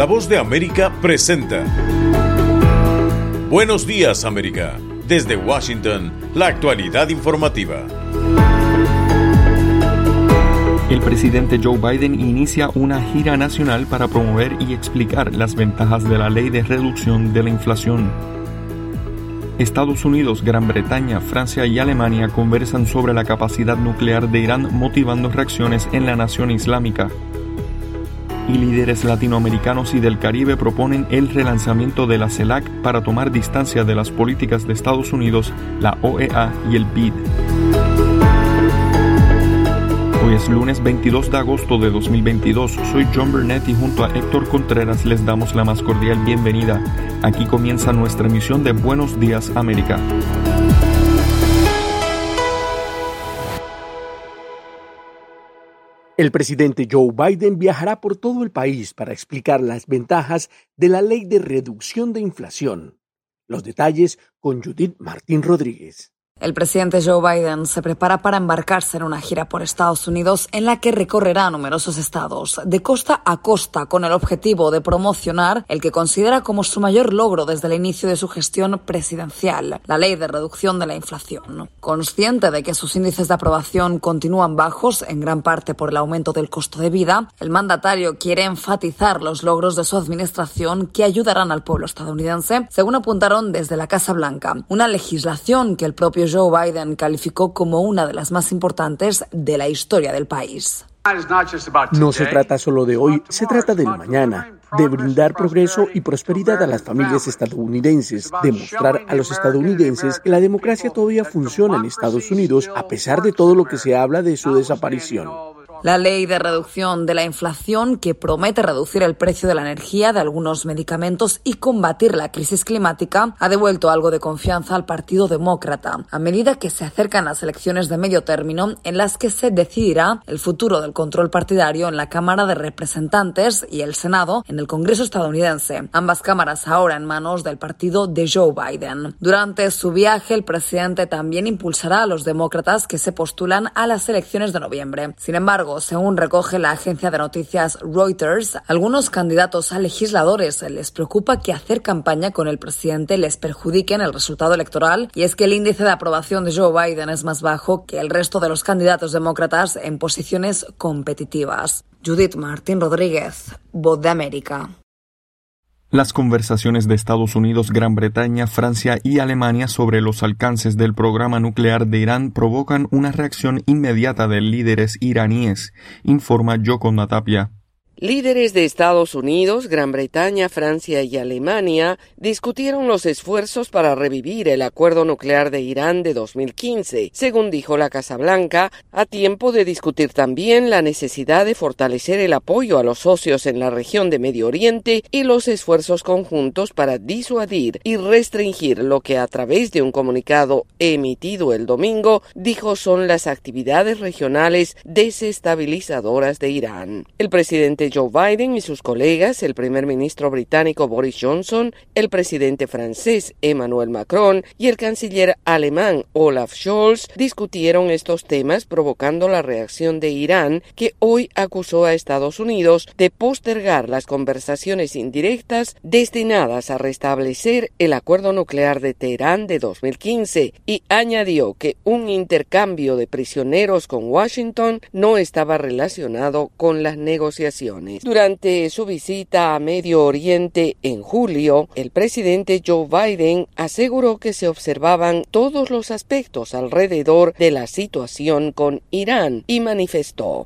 La Voz de América presenta Buenos Días, América. Desde Washington, la actualidad informativa. El presidente Joe Biden inicia una gira nacional para promover y explicar las ventajas de la ley de reducción de la inflación. Estados Unidos, Gran Bretaña, Francia y Alemania conversan sobre la capacidad nuclear de Irán, motivando reacciones en la nación islámica. Y líderes latinoamericanos y del Caribe proponen el relanzamiento de la CELAC para tomar distancia de las políticas de Estados Unidos, la OEA y el BID. Hoy es lunes 22 de agosto de 2022. Soy John Burnett y junto a Héctor Contreras les damos la más cordial bienvenida. Aquí comienza nuestra emisión de Buenos Días, América. El presidente Joe Biden viajará por todo el país para explicar las ventajas de la ley de reducción de inflación. Los detalles con Judith Martín Rodríguez. El presidente Joe Biden se prepara para embarcarse en una gira por Estados Unidos en la que recorrerá numerosos estados, de costa a costa, con el objetivo de promocionar el que considera como su mayor logro desde el inicio de su gestión presidencial, la ley de reducción de la inflación. Consciente de que sus índices de aprobación continúan bajos, en gran parte por el aumento del costo de vida, el mandatario quiere enfatizar los logros de su administración que ayudarán al pueblo estadounidense, según apuntaron desde la Casa Blanca, una legislación que el propio Joe Biden calificó como una de las más importantes de la historia del país. No se trata solo de hoy, se trata del mañana, de brindar progreso y prosperidad a las familias estadounidenses, de mostrar a los estadounidenses que la democracia todavía funciona en Estados Unidos a pesar de todo lo que se habla de su desaparición. La ley de reducción de la inflación, que promete reducir el precio de la energía, de algunos medicamentos y combatir la crisis climática, ha devuelto algo de confianza al Partido Demócrata, a medida que se acercan las elecciones de medio término en las que se decidirá el futuro del control partidario en la Cámara de Representantes y el Senado en el Congreso estadounidense, ambas cámaras ahora en manos del partido de Joe Biden. Durante su viaje, el presidente también impulsará a los demócratas que se postulan a las elecciones de noviembre. Sin embargo, según recoge la agencia de noticias Reuters, algunos candidatos a legisladores les preocupa que hacer campaña con el presidente les perjudique en el resultado electoral, y es que el índice de aprobación de Joe Biden es más bajo que el resto de los candidatos demócratas en posiciones competitivas. Judith Martín Rodríguez, Voz de América. Las conversaciones de Estados Unidos, Gran Bretaña, Francia y Alemania sobre los alcances del programa nuclear de Irán provocan una reacción inmediata de líderes iraníes, informa Yoconda Tapia. Líderes de Estados Unidos, Gran Bretaña, Francia y Alemania discutieron los esfuerzos para revivir el acuerdo nuclear de Irán de 2015, según dijo la Casa Blanca, a tiempo de discutir también la necesidad de fortalecer el apoyo a los socios en la región de Medio Oriente y los esfuerzos conjuntos para disuadir y restringir lo que a través de un comunicado emitido el domingo dijo son las actividades regionales desestabilizadoras de Irán. El presidente Joe Biden y sus colegas, el primer ministro británico Boris Johnson, el presidente francés Emmanuel Macron y el canciller alemán Olaf Scholz discutieron estos temas, provocando la reacción de Irán, que hoy acusó a Estados Unidos de postergar las conversaciones indirectas destinadas a restablecer el acuerdo nuclear de Teherán de 2015 y añadió que un intercambio de prisioneros con Washington no estaba relacionado con las negociaciones. Durante su visita a Medio Oriente en julio, el presidente Joe Biden aseguró que se observaban todos los aspectos alrededor de la situación con Irán y manifestó: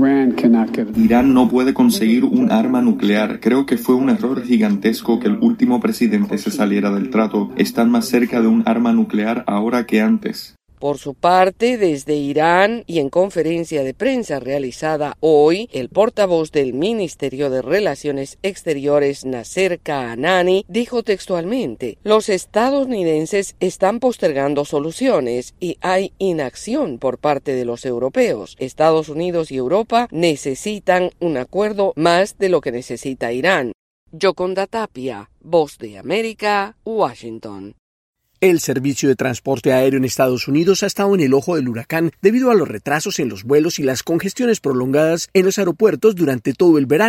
Irán no puede conseguir un arma nuclear. Creo que fue un error gigantesco que el último presidente se saliera del trato. Están más cerca de un arma nuclear ahora que antes. Por su parte, desde Irán y en conferencia de prensa realizada hoy, el portavoz del Ministerio de Relaciones Exteriores, Nasser Kanani, dijo textualmente: los estadounidenses están postergando soluciones y hay inacción por parte de los europeos. Estados Unidos y Europa necesitan un acuerdo más de lo que necesita Irán. Yoconda Tapia, Voz de América, Washington. El servicio de transporte aéreo en Estados Unidos ha estado en el ojo del huracán debido a los retrasos en los vuelos y las congestiones prolongadas en los aeropuertos durante todo el verano.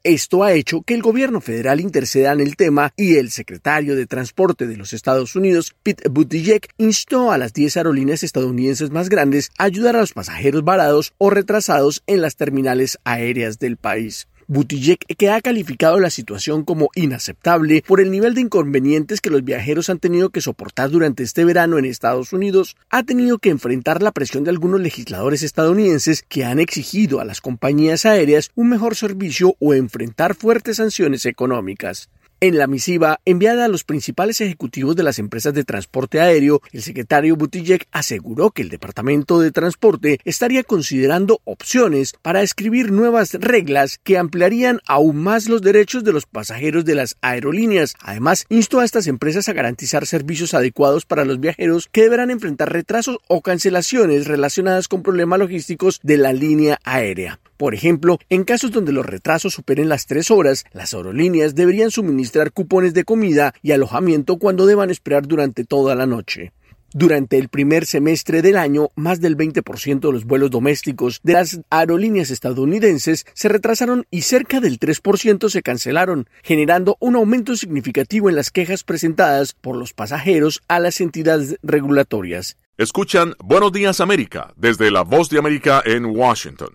Esto ha hecho que el gobierno federal interceda en el tema y el secretario de Transporte de los Estados Unidos, Pete Buttigieg, instó a las 10 aerolíneas estadounidenses más grandes a ayudar a los pasajeros varados o retrasados en las terminales aéreas del país. Buttigieg, que ha calificado la situación como inaceptable por el nivel de inconvenientes que los viajeros han tenido que soportar durante este verano en Estados Unidos, ha tenido que enfrentar la presión de algunos legisladores estadounidenses que han exigido a las compañías aéreas un mejor servicio o enfrentar fuertes sanciones económicas. En la misiva enviada a los principales ejecutivos de las empresas de transporte aéreo, el secretario Buttigieg aseguró que el Departamento de Transporte estaría considerando opciones para escribir nuevas reglas que ampliarían aún más los derechos de los pasajeros de las aerolíneas. Además, instó a estas empresas a garantizar servicios adecuados para los viajeros que deberán enfrentar retrasos o cancelaciones relacionadas con problemas logísticos de la línea aérea. Por ejemplo, en casos donde los retrasos superen las 3 horas, las aerolíneas deberían suministrar cupones de comida y alojamiento cuando deban esperar durante toda la noche. Durante el primer semestre del año, más del 20% de los vuelos domésticos de las aerolíneas estadounidenses se retrasaron y cerca del 3% se cancelaron, generando un aumento significativo en las quejas presentadas por los pasajeros a las entidades regulatorias. Escuchan Buenos Días América desde La Voz de América en Washington.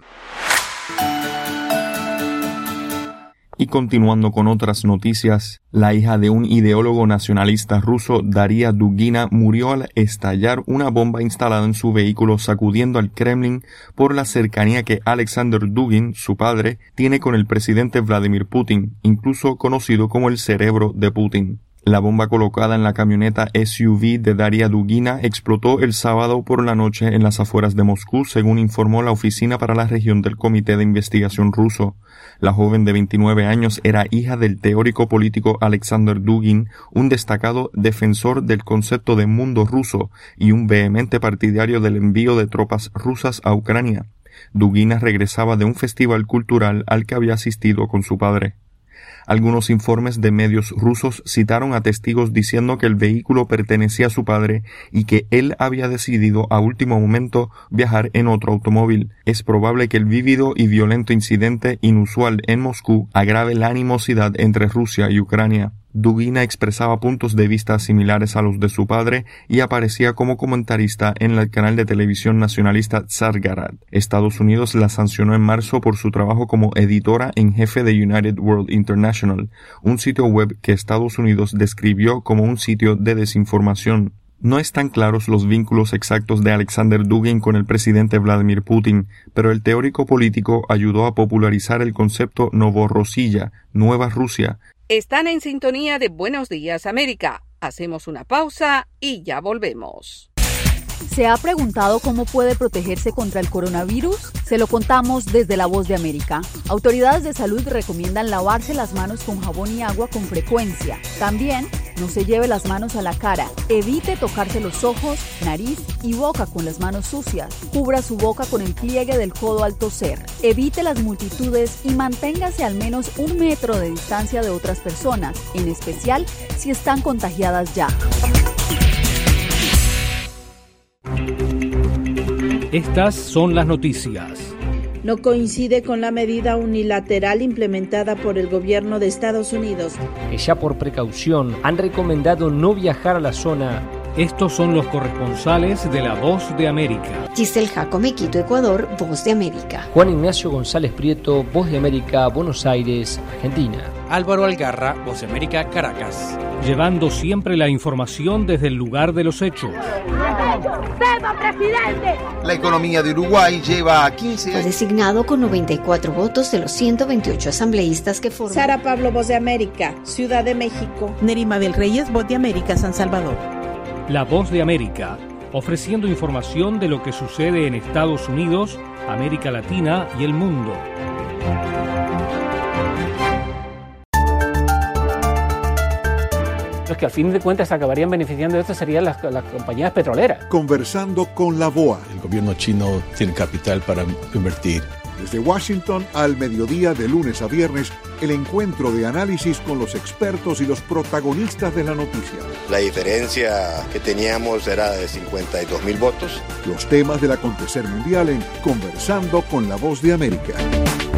Y continuando con otras noticias, la hija de un ideólogo nacionalista ruso, Daria Dugina, murió al estallar una bomba instalada en su vehículo, sacudiendo al Kremlin por la cercanía que Alexander Dugin, su padre, tiene con el presidente Vladimir Putin, incluso conocido como el cerebro de Putin. La bomba colocada en la camioneta SUV de Daria Dugina explotó el sábado por la noche en las afueras de Moscú, según informó la Oficina para la Región del Comité de Investigación ruso. La joven de 29 años era hija del teórico político Alexander Dugin, un destacado defensor del concepto de mundo ruso y un vehemente partidario del envío de tropas rusas a Ucrania. Dugina regresaba de un festival cultural al que había asistido con su padre. Algunos informes de medios rusos citaron a testigos diciendo que el vehículo pertenecía a su padre y que él había decidido a último momento viajar en otro automóvil. Es probable que el vívido y violento incidente inusual en Moscú agrave la animosidad entre Rusia y Ucrania. Dugina expresaba puntos de vista similares a los de su padre y aparecía como comentarista en el canal de televisión nacionalista Tsargarad. Estados Unidos la sancionó en marzo por su trabajo como editora en jefe de United World International, un sitio web que Estados Unidos describió como un sitio de desinformación. No están claros los vínculos exactos de Alexander Dugin con el presidente Vladimir Putin, pero el teórico político ayudó a popularizar el concepto Novorossiya, Nueva Rusia. Están en sintonía de Buenos Días América. Hacemos una pausa y ya volvemos. ¿Se ha preguntado cómo puede protegerse contra el coronavirus? Se lo contamos desde La Voz de América. Autoridades de salud recomiendan lavarse las manos con jabón y agua con frecuencia. También, no se lleve las manos a la cara. Evite tocarse los ojos, nariz y boca con las manos sucias. Cubra su boca con el pliegue del codo al toser. Evite las multitudes y manténgase al menos 1 metro de distancia de otras personas, en especial si están contagiadas ya. Estas son las noticias. No coincide con la medida unilateral implementada por el gobierno de Estados Unidos. Que ya por precaución han recomendado no viajar a la zona. Estos son los corresponsales de La Voz de América. Giselle Jacome, Quito, Ecuador, Voz de América. Juan Ignacio González Prieto, Voz de América, Buenos Aires, Argentina. Álvaro Algarra, Voz de América, Caracas. Llevando siempre la información desde el lugar de los hechos. ¡Viva, presidente! La economía de Uruguay lleva 15 años. Fue designado con 94 votos de los 128 asambleístas que forman. Sara Pablo, Voz de América, Ciudad de México. Nerima Bel Reyes, Voz de América, San Salvador. La Voz de América, ofreciendo información de lo que sucede en Estados Unidos, América Latina y el mundo. Los que al fin de cuentas acabarían beneficiando de esto serían las compañías petroleras. Conversando con la BOA. El gobierno chino tiene capital para invertir. Desde Washington al mediodía de lunes a viernes, el encuentro de análisis con los expertos y los protagonistas de la noticia. La diferencia que teníamos era de 52,000 votos. Los temas del acontecer mundial en Conversando con la Voz de América.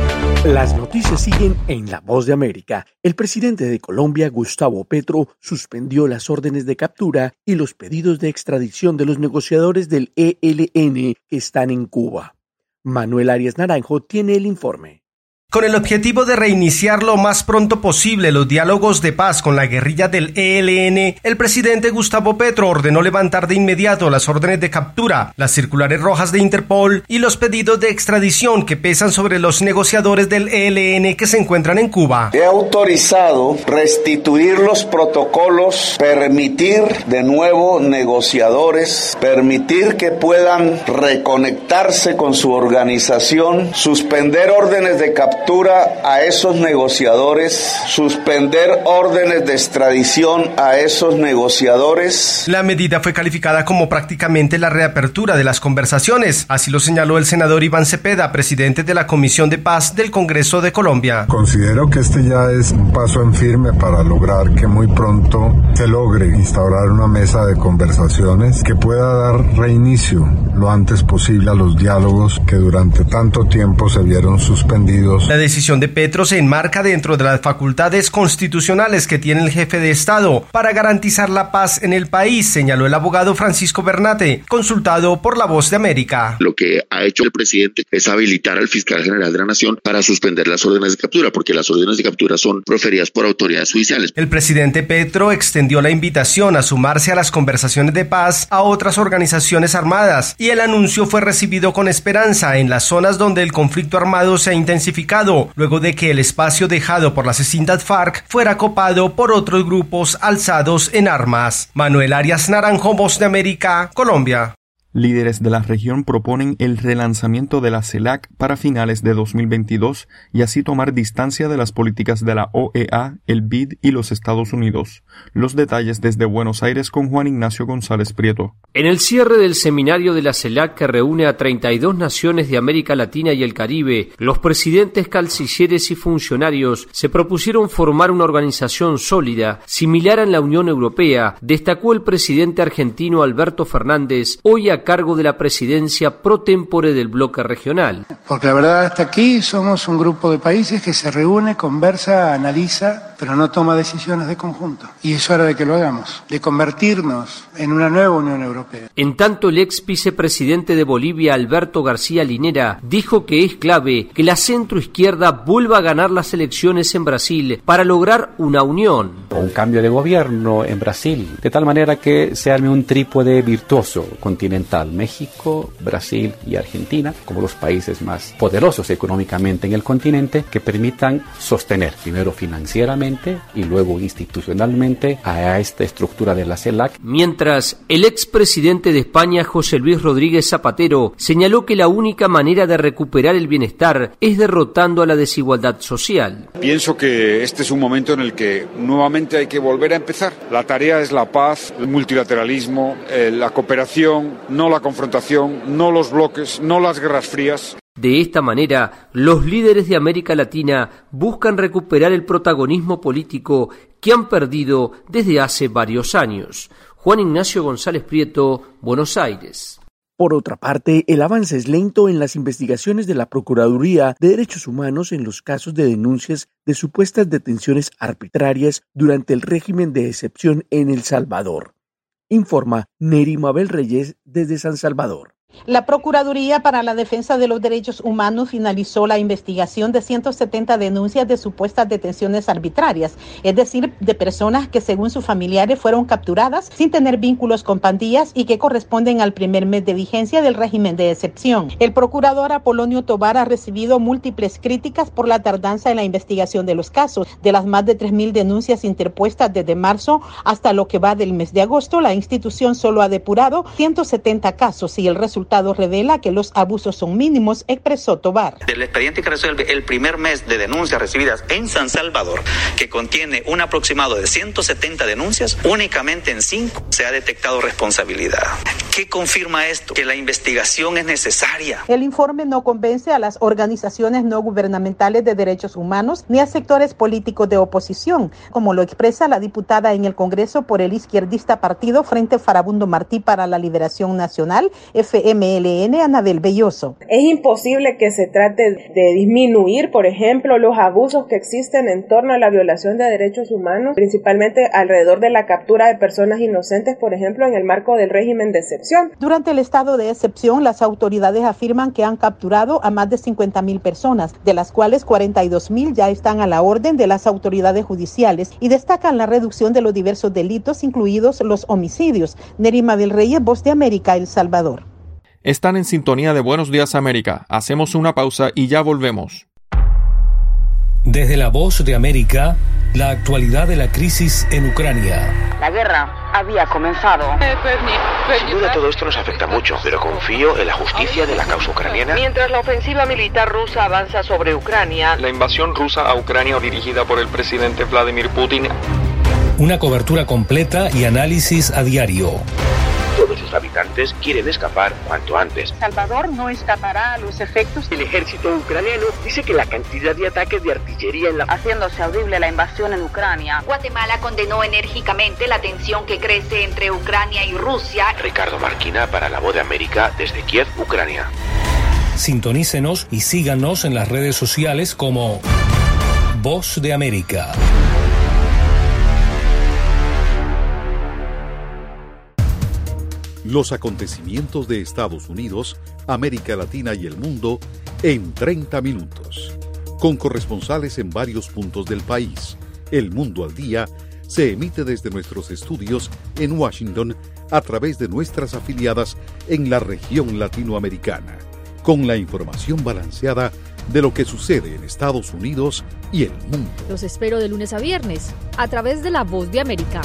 Las noticias siguen en La Voz de América. El presidente de Colombia, Gustavo Petro, suspendió las órdenes de captura y los pedidos de extradición de los negociadores del ELN que están en Cuba. Manuel Arias Naranjo tiene el informe. Con el objetivo de reiniciar lo más pronto posible los diálogos de paz con la guerrilla del ELN, el presidente Gustavo Petro ordenó levantar de inmediato las órdenes de captura, las circulares rojas de Interpol y los pedidos de extradición que pesan sobre los negociadores del ELN que se encuentran en Cuba. He autorizado restituir los protocolos, permitir de nuevo negociadores, permitir que puedan reconectarse con su organización, suspender órdenes de captura a esos negociadores, suspender órdenes de extradición a esos negociadores. La medida fue calificada como prácticamente la reapertura de las conversaciones, así lo señaló el senador Iván Cepeda, presidente de la Comisión de Paz del Congreso de Colombia. Considero que este ya es un paso en firme para lograr que muy pronto se logre instaurar una mesa de conversaciones que pueda dar reinicio lo antes posible a los diálogos que durante tanto tiempo se vieron suspendidos. La decisión de Petro se enmarca dentro de las facultades constitucionales que tiene el jefe de Estado para garantizar la paz en el país, señaló el abogado Francisco Bernate, consultado por La Voz de América. Lo que ha hecho el presidente es habilitar al fiscal general de la Nación para suspender las órdenes de captura, porque las órdenes de captura son proferidas por autoridades judiciales. El presidente Petro extendió la invitación a sumarse a las conversaciones de paz a otras organizaciones armadas y el anuncio fue recibido con esperanza en las zonas donde el conflicto armado se ha intensificado, luego de que el espacio dejado por las extintas FARC fuera copado por otros grupos alzados en armas. Manuel Arias Naranjo, Voz de América, Colombia. Líderes de la región proponen el relanzamiento de la CELAC para finales de 2022 y así tomar distancia de las políticas de la OEA, el BID y los Estados Unidos. Los detalles desde Buenos Aires con Juan Ignacio González Prieto. En el cierre del seminario de la CELAC que reúne a 32 naciones de América Latina y el Caribe, los presidentes, cancilleres y funcionarios se propusieron formar una organización sólida, similar a la Unión Europea, destacó el presidente argentino Alberto Fernández, hoy a cargo de la presidencia pro tempore del bloque regional. Porque la verdad hasta aquí somos un grupo de países que se reúne, conversa, analiza, pero no toma decisiones de conjunto. Y es hora de que lo hagamos, de convertirnos en una nueva Unión Europea. En tanto, el ex vicepresidente de Bolivia, Alberto García Linera, dijo que es clave que la centroizquierda vuelva a ganar las elecciones en Brasil para lograr una unión. Un cambio de gobierno en Brasil, de tal manera que se arme un trípode virtuoso continental. México, Brasil y Argentina, como los países más poderosos económicamente en el continente, que permitan sostener, primero financieramente y luego institucionalmente, a esta estructura de la CELAC. Mientras, el expresidente de España, José Luis Rodríguez Zapatero, señaló que la única manera de recuperar el bienestar es derrotando a la desigualdad social. Pienso que este es un momento en el que nuevamente hay que volver a empezar. La tarea es la paz, el multilateralismo, la cooperación, no la confrontación, no los bloques, no las guerras frías. De esta manera, los líderes de América Latina buscan recuperar el protagonismo político que han perdido desde hace varios años. Juan Ignacio González Prieto, Buenos Aires. Por otra parte, el avance es lento en las investigaciones de la Procuraduría de Derechos Humanos en los casos de denuncias de supuestas detenciones arbitrarias durante el régimen de excepción en El Salvador. Informa Neri Mabel Reyes desde San Salvador. La Procuraduría para la Defensa de los Derechos Humanos finalizó la investigación de 170 denuncias de supuestas detenciones arbitrarias, es decir, de personas que según sus familiares fueron capturadas sin tener vínculos con pandillas y que corresponden al primer mes de vigencia del régimen de excepción. El procurador Apolonio Tovar ha recibido múltiples críticas por la tardanza en la investigación de los casos. De las más de 3.000 denuncias interpuestas desde marzo hasta lo que va del mes de agosto, la institución solo ha depurado 170 casos y el resultado revela que los abusos son mínimos, expresó Tovar. Del expediente que resuelve el primer mes de denuncias recibidas en San Salvador, que contiene un aproximado de 170 denuncias, únicamente en 5 se ha detectado responsabilidad. ¿Qué confirma esto? Que la investigación es necesaria. El informe no convence a las organizaciones no gubernamentales de derechos humanos ni a sectores políticos de oposición, como lo expresa la diputada en el Congreso por el izquierdista partido Frente Farabundo Martí para la Liberación Nacional, FLN, RMLN, Anabel Belloso. Es imposible que se trate de disminuir, por ejemplo, los abusos que existen en torno a la violación de derechos humanos, principalmente alrededor de la captura de personas inocentes, por ejemplo, en el marco del régimen de excepción. Durante el estado de excepción, las autoridades afirman que han capturado a más de 50,000 personas, de las cuales 42,000 ya están a la orden de las autoridades judiciales, y destacan la reducción de los diversos delitos, incluidos los homicidios. Nerima del Rey, Voz de América, El Salvador. Están en sintonía de Buenos Días América. Hacemos una pausa y ya volvemos. Desde la Voz de América, la actualidad de la crisis en Ucrania. La guerra había comenzado. Sin duda todo esto nos afecta mucho, pero confío en la justicia de la causa ucraniana. Mientras la ofensiva militar rusa avanza sobre Ucrania. La invasión rusa a Ucrania dirigida por el presidente Vladimir Putin. Una cobertura completa y análisis a diario. Todos sus habitantes quieren escapar cuanto antes. Salvador no escapará a los efectos. El ejército ucraniano dice que la cantidad de ataques de artillería haciéndose audible la invasión en Ucrania. Guatemala condenó enérgicamente la tensión que crece entre Ucrania y Rusia. Ricardo Marquina para La Voz de América desde Kiev, Ucrania. Sintonícenos y síganos en las redes sociales como Voz de América. Los acontecimientos de Estados Unidos, América Latina y el mundo en 30 minutos. Con corresponsales en varios puntos del país. El Mundo al Día se emite desde nuestros estudios en Washington a través de nuestras afiliadas en la región latinoamericana. Con la información balanceada de lo que sucede en Estados Unidos y el mundo. Los espero de lunes a viernes a través de La Voz de América.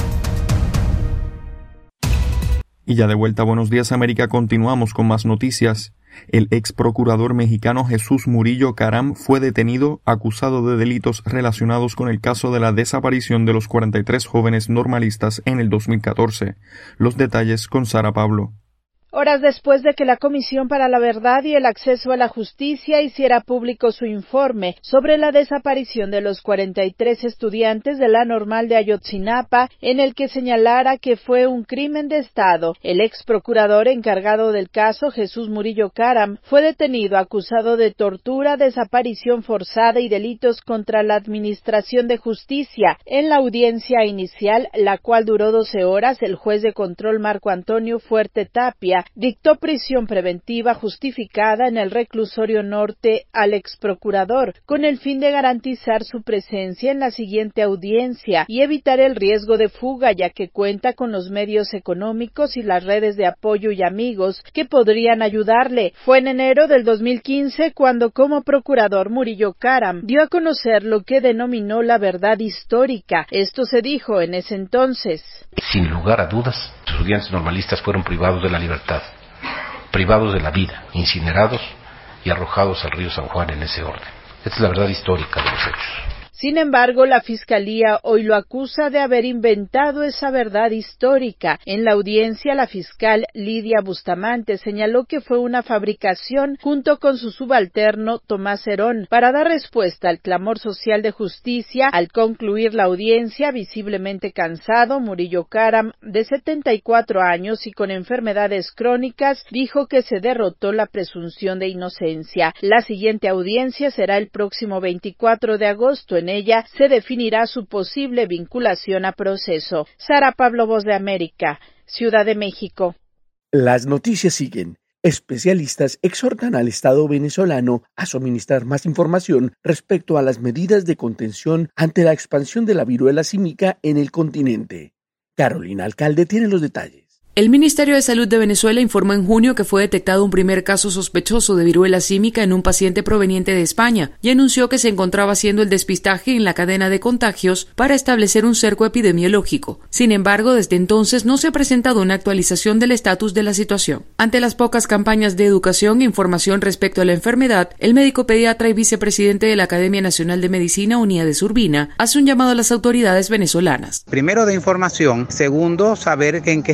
Y ya de vuelta a Buenos Días América, continuamos con más noticias. El ex procurador mexicano Jesús Murillo Caram fue detenido acusado de delitos relacionados con el caso de la desaparición de los 43 jóvenes normalistas en el 2014. Los detalles con Sara Pablo. Horas después de que la Comisión para la Verdad y el Acceso a la Justicia hiciera público su informe sobre la desaparición de los 43 estudiantes de la Normal de Ayotzinapa, en el que señalara que fue un crimen de Estado, el ex procurador encargado del caso, Jesús Murillo Caram, fue detenido acusado de tortura, desaparición forzada y delitos contra la Administración de Justicia. En la audiencia inicial, la cual duró 12 horas, el juez de control Marco Antonio Fuerte Tapia dictó prisión preventiva justificada en el reclusorio norte al exprocurador, con el fin de garantizar su presencia en la siguiente audiencia y evitar el riesgo de fuga, ya que cuenta con los medios económicos y las redes de apoyo y amigos que podrían ayudarle. Fue en enero del 2015 cuando, como procurador, Murillo Caram dio a conocer lo que denominó la verdad histórica. Esto se dijo en ese entonces. Sin lugar a dudas, los estudiantes normalistas fueron privados de la libertad, privados de la vida, incinerados y arrojados al río San Juan en ese orden. Esta es la verdad histórica de los hechos. Sin embargo, la Fiscalía hoy lo acusa de haber inventado esa verdad histórica. En la audiencia, la fiscal Lidia Bustamante señaló que fue una fabricación junto con su subalterno Tomás Herón para dar respuesta al clamor social de justicia. Al concluir la audiencia, visiblemente cansado, Murillo Caram, de 74 años y con enfermedades crónicas, dijo que se derrotó la presunción de inocencia. La siguiente audiencia será el próximo 24 de agosto. En ella se definirá su posible vinculación a proceso. Sara Pablo, Voz de América, Ciudad de México. Las noticias siguen. Especialistas exhortan al Estado venezolano a suministrar más información respecto a las medidas de contención ante la expansión de la viruela símica en el continente. Carolina Alcalde tiene los detalles. El Ministerio de Salud de Venezuela informó en junio que fue detectado un primer caso sospechoso de viruela símica en un paciente proveniente de España y anunció que se encontraba haciendo el despistaje en la cadena de contagios para establecer un cerco epidemiológico. Sin embargo, desde entonces no se ha presentado una actualización del estatus de la situación. Ante las pocas campañas de educación e información respecto a la enfermedad, el médico pediatra y vicepresidente de la Academia Nacional de Medicina, Uníades Urbina, hace un llamado a las autoridades venezolanas. Primero, de información. Segundo, saber en qué estatus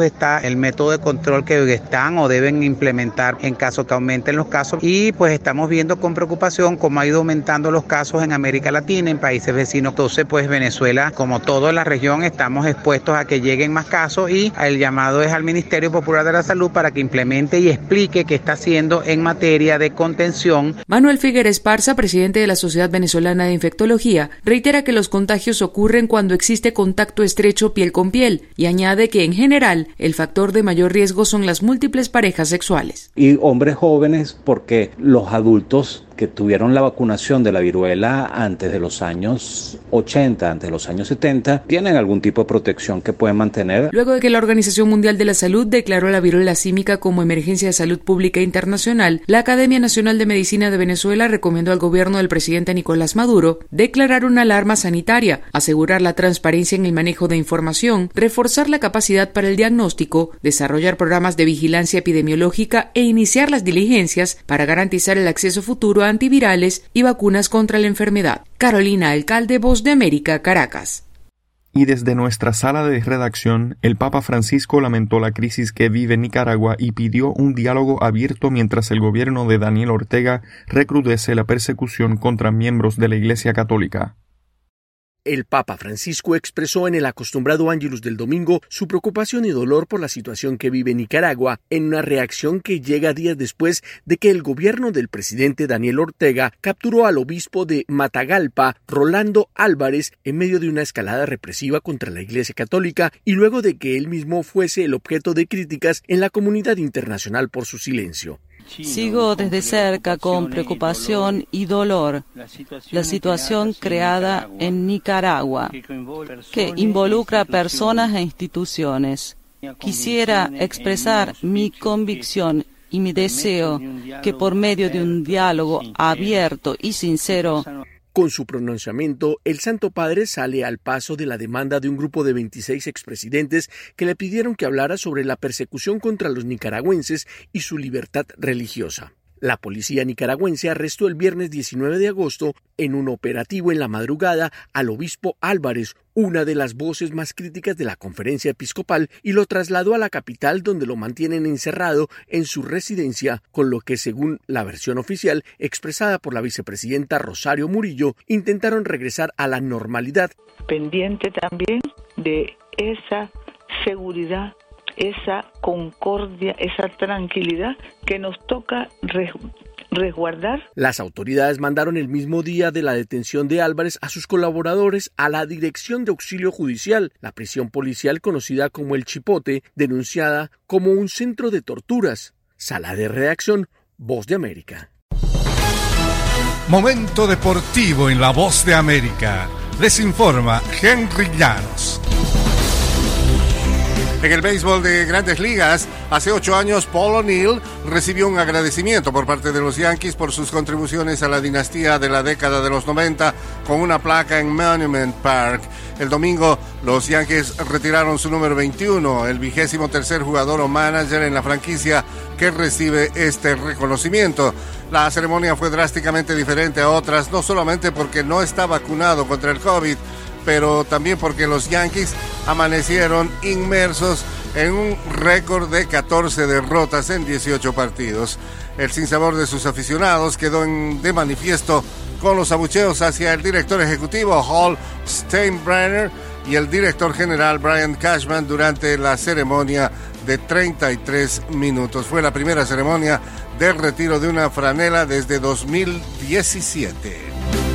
está el método de control que están o deben implementar en caso que aumenten los casos. Y pues estamos viendo con preocupación cómo ha ido aumentando los casos en América Latina, en países vecinos. Entonces pues Venezuela, como toda la región, estamos expuestos a que lleguen más casos y el llamado es al Ministerio Popular de la Salud para que implemente y explique qué está haciendo en materia de contención. Manuel Figueres Esparza, presidente de la Sociedad Venezolana de Infectología, reitera que los contagios ocurren cuando existe contacto estrecho piel con piel y añade que en general el factor de mayor riesgo son las múltiples parejas sexuales. Y hombres jóvenes porque los adultos que tuvieron la vacunación de la viruela antes de los años 80, antes de los años 70, tienen algún tipo de protección que pueden mantener. Luego de que la Organización Mundial de la Salud declaró la viruela símica como emergencia de salud pública internacional, la Academia Nacional de Medicina de Venezuela recomendó al gobierno del presidente Nicolás Maduro declarar una alarma sanitaria, asegurar la transparencia en el manejo de información, reforzar la capacidad para el diagnóstico, desarrollar programas de vigilancia epidemiológica e iniciar las diligencias para garantizar el acceso futuro a antivirales y vacunas contra la enfermedad. Carolina Alcalde, Voz de América, Caracas. Y desde nuestra sala de redacción, el Papa Francisco lamentó la crisis que vive Nicaragua y pidió un diálogo abierto mientras el gobierno de Daniel Ortega recrudece la persecución contra miembros de la Iglesia Católica. El Papa Francisco expresó en el acostumbrado Ángelus del domingo su preocupación y dolor por la situación que vive Nicaragua, en una reacción que llega días después de que el gobierno del presidente Daniel Ortega capturó al obispo de Matagalpa, Rolando Álvarez, en medio de una escalada represiva contra la Iglesia Católica y luego de que él mismo fuese el objeto de críticas en la comunidad internacional por su silencio. Sigo desde cerca con preocupación y dolor la situación creada en Nicaragua, que involucra personas e instituciones. Quisiera expresar mi convicción y mi deseo que por medio de un diálogo abierto y sincero. Con su pronunciamiento, el Santo Padre sale al paso de la demanda de un grupo de 26 expresidentes que le pidieron que hablara sobre la persecución contra los nicaragüenses y su libertad religiosa. La policía nicaragüense arrestó el viernes 19 de agosto en un operativo en la madrugada al obispo Álvarez, una de las voces más críticas de la conferencia episcopal, y lo trasladó a la capital donde lo mantienen encerrado en su residencia, con lo que, según la versión oficial expresada por la vicepresidenta Rosario Murillo, intentaron regresar a la normalidad. Pendiente también de esa seguridad, esa concordia, esa tranquilidad que nos toca resguardar. Las autoridades mandaron el mismo día de la detención de Álvarez a sus colaboradores a la Dirección de Auxilio Judicial, la prisión policial conocida como El Chipote, denunciada como un centro de torturas. Sala de redacción, Voz de América. Momento deportivo en la Voz de América. Les informa Henry Llanos. En el béisbol de Grandes Ligas, hace 8 años Paul O'Neill recibió un agradecimiento por parte de los Yankees por sus contribuciones a la dinastía de la década de los 90 con una placa en Monument Park. El domingo, los Yankees retiraron su número 21, el 23º jugador o manager en la franquicia que recibe este reconocimiento. La ceremonia fue drásticamente diferente a otras, no solamente porque no está vacunado contra el COVID, pero también porque los Yankees amanecieron inmersos en un récord de 14 derrotas en 18 partidos. El sinsabor de sus aficionados quedó de manifiesto con los abucheos hacia el director ejecutivo Hal Steinbrenner y el director general Brian Cashman durante la ceremonia de 33 minutos. Fue la primera ceremonia del retiro de una franela desde 2017.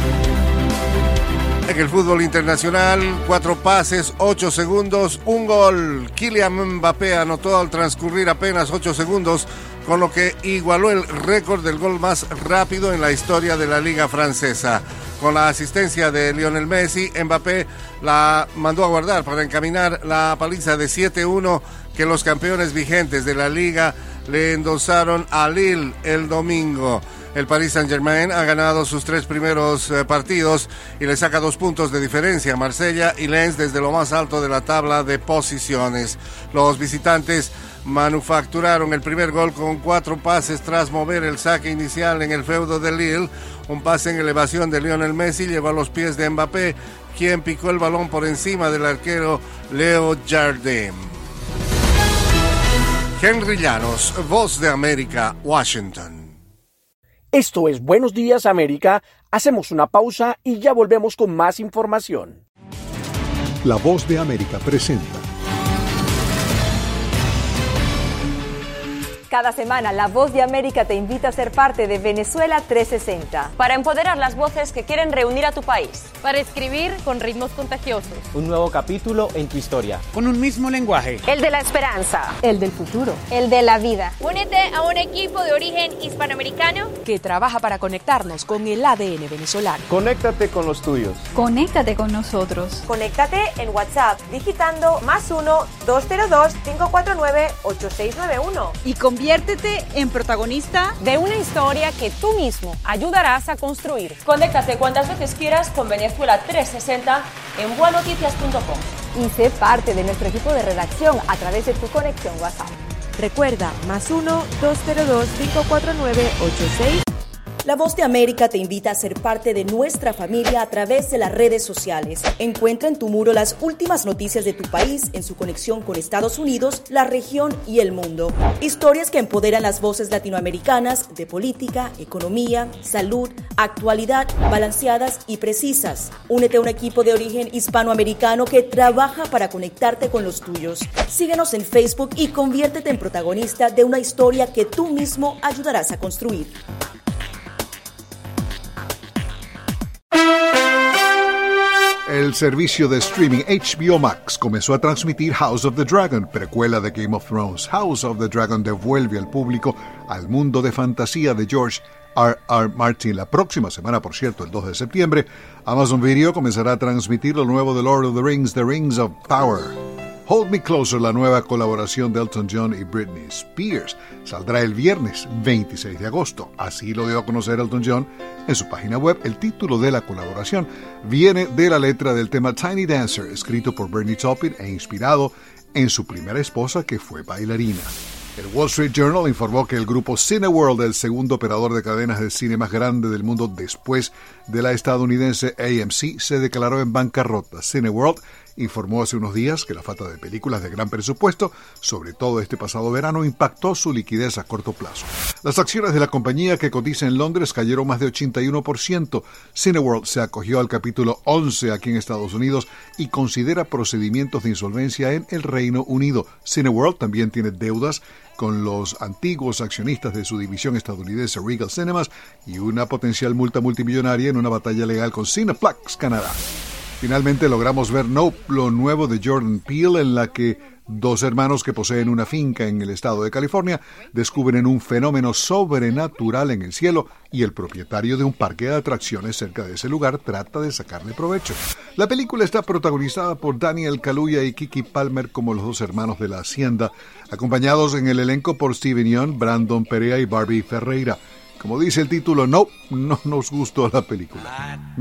En el fútbol internacional, 4 pases, 8 segundos, un gol. Kylian Mbappé anotó al transcurrir apenas 8 segundos, con lo que igualó el récord del gol más rápido en la historia de la Liga Francesa. Con la asistencia de Lionel Messi, Mbappé la mandó a guardar para encaminar la paliza de 7-1 que los campeones vigentes de la Liga le endosaron a Lille el domingo. El Paris Saint-Germain ha ganado sus 3 primeros partidos y le saca 2 puntos de diferencia a Marsella y Lens desde lo más alto de la tabla de posiciones. Los visitantes manufacturaron el primer gol con 4 pases tras mover el saque inicial en el feudo de Lille. Un pase en elevación de Lionel Messi llevó a los pies de Mbappé, quien picó el balón por encima del arquero Leo Jardim. Henry Llanos, Voz de América, Washington. Esto es Buenos Días América. Hacemos una pausa y ya volvemos con más información. La Voz de América presenta. Cada semana, La Voz de América te invita a ser parte de Venezuela 360. Para empoderar las voces que quieren reunir a tu país. Para escribir con ritmos contagiosos. Un nuevo capítulo en tu historia. Con un mismo lenguaje. El de la esperanza. El del futuro. El de la vida. Únete a un equipo de origen hispanoamericano que trabaja para conectarnos con el ADN venezolano. Conéctate con los tuyos. Conéctate con nosotros. Conéctate en WhatsApp digitando +1-202-549-8691. Y conviértete en protagonista de una historia que tú mismo ayudarás a construir. Conéctate cuantas veces quieras con Venezuela 360 en buenoticias.com. Y sé parte de nuestro equipo de redacción a través de tu conexión WhatsApp. Recuerda, +1-202-549-86. La Voz de América te invita a ser parte de nuestra familia a través de las redes sociales. Encuentra en tu muro las últimas noticias de tu país en su conexión con Estados Unidos, la región y el mundo. Historias que empoderan las voces latinoamericanas de política, economía, salud, actualidad, balanceadas y precisas. Únete a un equipo de origen hispanoamericano que trabaja para conectarte con los tuyos. Síguenos en Facebook y conviértete en protagonista de una historia que tú mismo ayudarás a construir. El servicio de streaming HBO Max comenzó a transmitir House of the Dragon, precuela de Game of Thrones. House of the Dragon devuelve al público al mundo de fantasía de George R.R. Martin. La próxima semana, por cierto, el 2 de septiembre, Amazon Video comenzará a transmitir lo nuevo de Lord of the Rings, The Rings of Power. Hold Me Closer, la nueva colaboración de Elton John y Britney Spears, saldrá el viernes 26 de agosto. Así lo dio a conocer Elton John en su página web. El título de la colaboración viene de la letra del tema Tiny Dancer, escrito por Bernie Taupin e inspirado en su primera esposa, que fue bailarina. El Wall Street Journal informó que el grupo Cineworld, el segundo operador de cadenas de cine más grande del mundo después de la estadounidense AMC, se declaró en bancarrota. Cineworld informó hace unos días que la falta de películas de gran presupuesto, sobre todo este pasado verano, impactó su liquidez a corto plazo. Las acciones de la compañía, que cotiza en Londres, cayeron más de 81%. Cineworld se acogió al capítulo 11 aquí en Estados Unidos y considera procedimientos de insolvencia en el Reino Unido. Cineworld también tiene deudas con los antiguos accionistas de su división estadounidense Regal Cinemas y una potencial multa multimillonaria en una batalla legal con Cineplex Canadá. Finalmente logramos ver Nope, lo nuevo de Jordan Peele, en la que dos hermanos que poseen una finca en el estado de California descubren un fenómeno sobrenatural en el cielo y el propietario de un parque de atracciones cerca de ese lugar trata de sacarle provecho. La película está protagonizada por Daniel Kaluuya y Keke Palmer como los dos hermanos de la hacienda, acompañados en el elenco por Steven Yeun, Brandon Perea y Barbie Ferreira. Como dice el título, no nos gustó la película.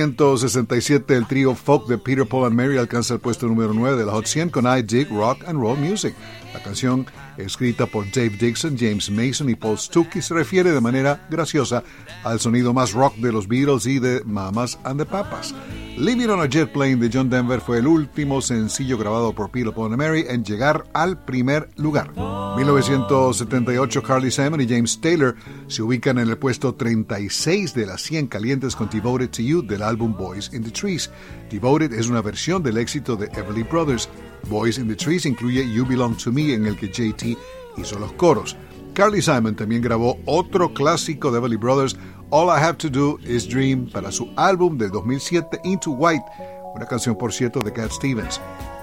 1967, el trío folk de Peter, Paul and Mary alcanza el puesto número 9 de la Hot 100 con I Dig Rock and Roll Music. La canción, escrita por Dave Dixon, James Mason y Paul Stuckey, se refiere de manera graciosa al sonido más rock de los Beatles y de Mamas and the Papas. Living on a Jet Plane de John Denver fue el último sencillo grabado por Peter, Paul and Mary en llegar al primer lugar. 1978, Carly Simon y James Taylor se ubican en el puesto 36 de las 100 calientes con Devoted to You del álbum Boys in the Trees. Devoted es una versión del éxito de Everly Brothers. Boys in the Trees incluye You Belong to Me, en el que JT hizo los coros. Carly Simon también grabó otro clásico de Everly Brothers, All I Have to Do Is Dream, para su álbum del 2007 Into White, una canción por cierto de Cat Stevens.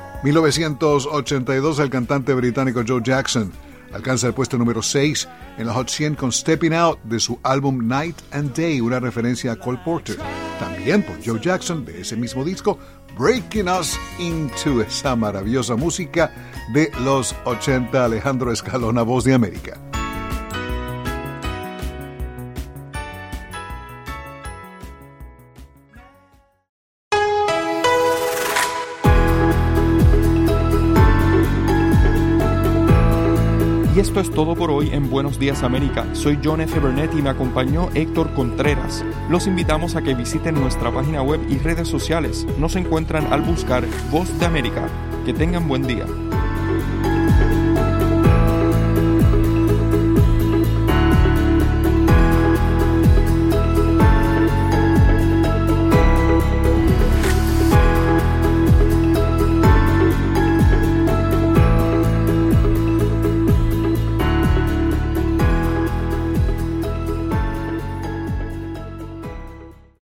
1982, el cantante británico Joe Jackson alcanza el puesto número 6 en la Hot 100 con Stepping Out de su álbum Night and Day, una referencia a Cole Porter. También por Joe Jackson, de ese mismo disco, Breaking Us Into, esa maravillosa música de los 80, Alejandro Escalona, Voz de América. Y esto es todo por hoy en Buenos Días América. Soy John F. Burnett y me acompañó Héctor Contreras. Los invitamos a que visiten nuestra página web y redes sociales. Nos encuentran al buscar Voz de América. Que tengan buen día.